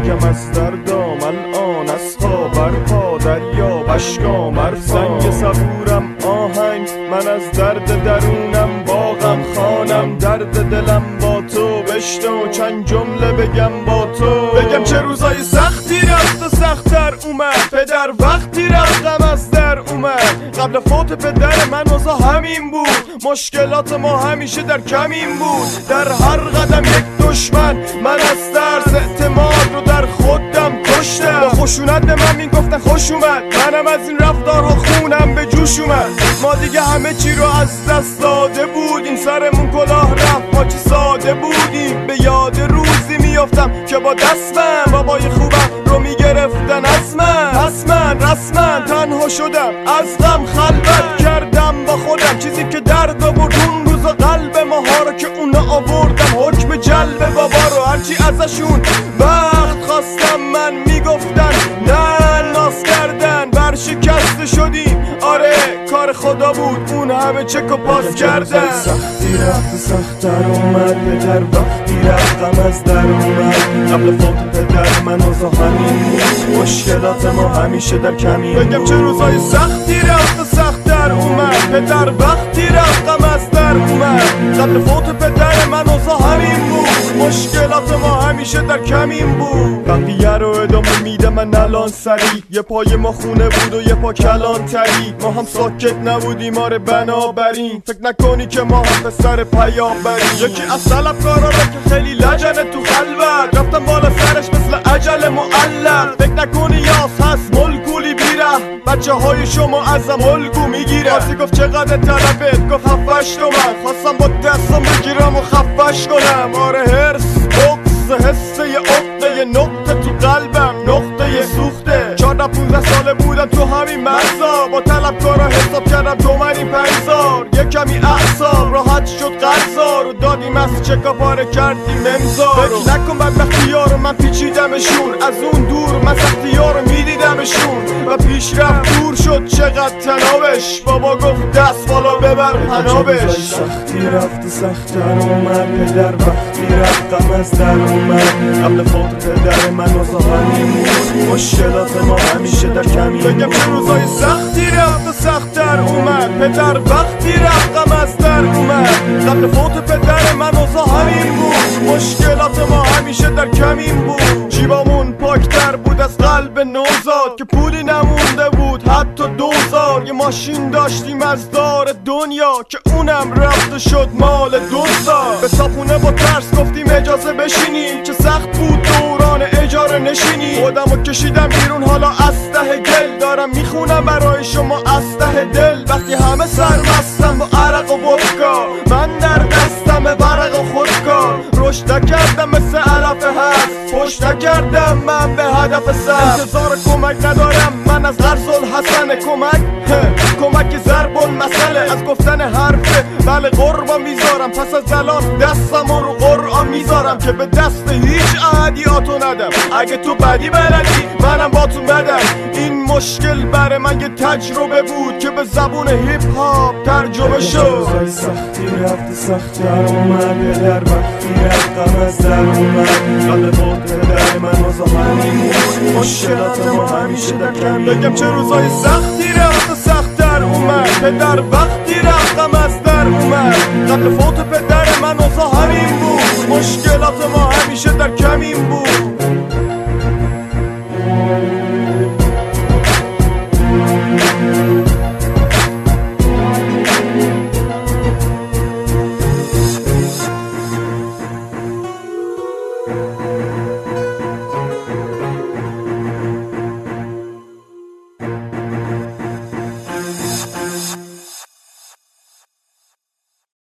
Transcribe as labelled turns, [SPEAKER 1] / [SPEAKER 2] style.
[SPEAKER 1] یکم از دردام الان از خواب برپا دریا بشکام سنگ صبورم آهنگ من از درد درونم باغم خانم درد دلم با تو بشنو چند جمله بگم با تو بگم چه روزای سختی رفت و سخت‌تر اومد پدر وقتی رفتم از در اومد قبل فوت پدر من اوضاع همین بود مشکلات ما همیشه در کمین بود در هر قدم یک دشمن من از ترس اعتماد رو در خودم کشتم با خشونت به من میگفتن خوش اومد منم از این رفتارها خونم به جوش اومد ما دیگه همه چی رو از دست داده بودیم سرمون کلاه رفت ما چی ساده بودیم به یاد روزی میافتم که با دستم بابای خوبم رو میگرفتن از من پس من رسما تنها شدم از غم خلوت کردم با خودم چیزی که درد آورد اون روزا قلب ماها رو که اونا آوردم حکم جلب بابا رو هرچی ازشون وقت خواستم من میگفتن نه ناز کردن برشکسته شدیم آره کار خدا بود اون همه چک و پاس کردن سختی رفت سخت‌تر اومد پدر وقتی رفتم از در اومد قبل فوت پدر من اوضاع همین بود مشکلات ما همیشه در کمین بگم چه روزای سختی رفت و سخت‌تر اومد پدر وقتی رفتم از در اومد قبل فوت پدر من اوضاع همین بود مشکلات ما همیشه در کمین بود بقیه رو ادامه میده من الان سریع یه پای ما خونه بود و یه پا کلان تری ما هم ساکت نبودیم آره بنابراین فکر نکنی که ما هم پسر پیامبریم یکی از طلبکارا که خیلی لجنه تو خلوت رفتم بالا سرش مثل عجل معلق فکر نکنی یاس هست ملکولی بیره بچه های شما ازم الگو میگیره آسی گفت چقدر طلبت گفت 7-8 تومن خواستم با دستم بگیرم و خفش کنم آره هرس بغض حسه یه عقده نقطه تو قلبم نقطه سوخته 14-15 ساله بودم تو همین مرزا با طلبکارا حساب کردم تومنی 5000 یه کمی اعصاب راحت شد قرضا رو دادیم از چکا پاره کردیم امضا فکر نکن بدبختی‌ها رو من پیچیدمشون از اون دور من سختی‌ها رو میدیدمشون و پیش رفت دور شد چقدر تنابش بابا گفت دست بالا ببر پنابش سختی رفت سخت‌تر اومد پدر وقتی رفتم از در اومد قبل فوت پدر من اوضاع همین بود مشکلات ما همیشه در کمین بگم چه روزای سختی رفت و سخت‌تر اومد پدر وقتی رفتم از در اومد قبل فوت پدر من اوضاع همین بود مشکلات ما همیشه در کمین بود جیبامون پاکتر بود از قلب نوزاد که پولی نمونده بود حتی 2000 یه ماشین داشتیم از دار دنیا که اونم رفته شد مال دوستا به صاحبونه با ترس گفتیم اجازه بشینیم که سخت بود دوران اجاره نشینی خودمو کشیدم بیرون حالا از ته گل دارم میخونم برای شما از ته دل وقتی همه سرمستم با عرق و ودکا من در دستم ورق و خودکار رشد نکردم مثل علف هست پشت نکردم من به هدف سر انتظار کمک ندارم من از قرض الحسن کمک ضرب المثل از گفتن حرفه بله قربان میذارم پس از الان دستم رو قرآن میذارم که به دست هیچ عهدیاتو ندم اگه تو بدی بلدی منم با تو بدم این مشکل برای من یه تجربه بود که به زبون هیپ هاپ ترجمه شد سختی رفت سخت‌تر اومد پدر وقتی رفتم از در اومد قبل فوت پدر من اوضاع همین بود مشکلات ما همیشه در کمین بگم چه روزای سختی رفت و سخت‌تر اومد پدر وقتی رفتم از در اومد قبل فوت پدر من اوضاع همین بود مشکلات ما همیشه در کمین بود